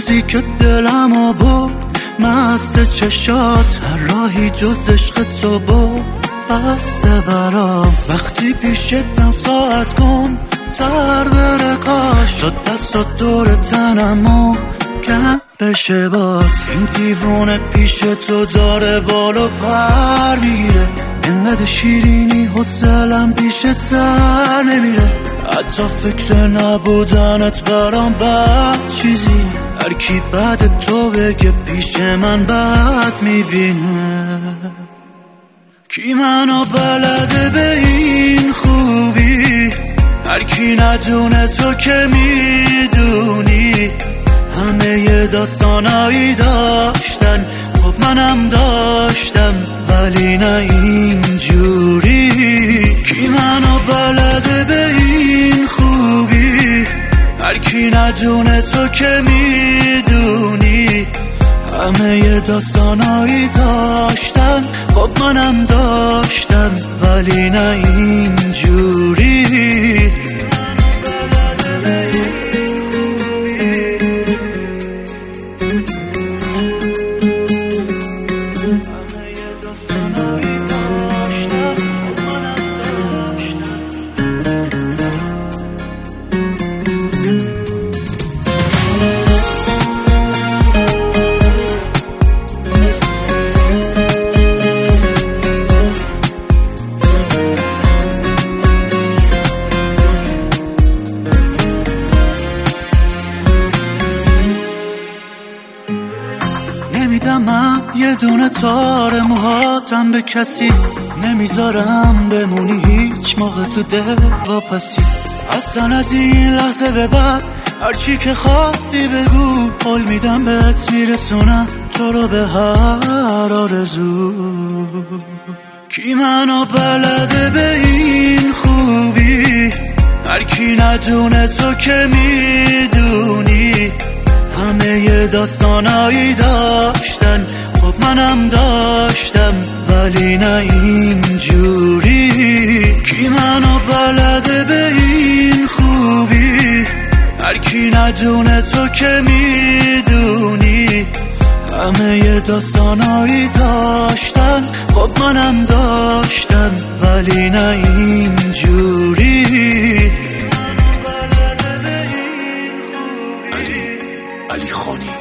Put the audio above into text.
روزی که دلمو برد مست چشات، هر راهی جز عشق تو بود بسته برام. وقتی پیشتم ساعت گم تر بره، کاش تو دست و دور تنمو کم بشه باز. این دیوونه پیش تو داره بالو پر میگیره، انقدر شیرینی حوصلم پیش سر نمیره. حتی فکر نبودنت برام بد چیزی، هر کی بعد تو بگه پیش من بد میبینه. کی منو بلده به این خوبی، هر کی ندونه تو که میدونی. همه ی داستانایی داشتن، خب منم داشتم ولی نه اینجوری. کی منو بلده به این خوبی، هر کی ندونه تو که میدونی. همه ی داستانایی داشتن، خب منم داشتم ولی نه اینجوری. نمیدم من یه دونه تار موهاتم به کسی، نمیذارم بمونی هیچ موقع تو دل واپسی. اصلا از این لحظه به بعد هرچی که خواستی بگو، قول میدم بهت میرسونم تو رو به هر آرزو. کی منو بلده به این خوبی، هر کی ندونه تو که میدونی. همه ی داستانایی داشتن، خب منم داشتم ولی نه اینجوری. کی منو بلده به این خوبی، هر کی ندونه تو که میدونی. همه ی داستانایی داشتن، خب منم داشتم ولی نه اینجوری. علی خانی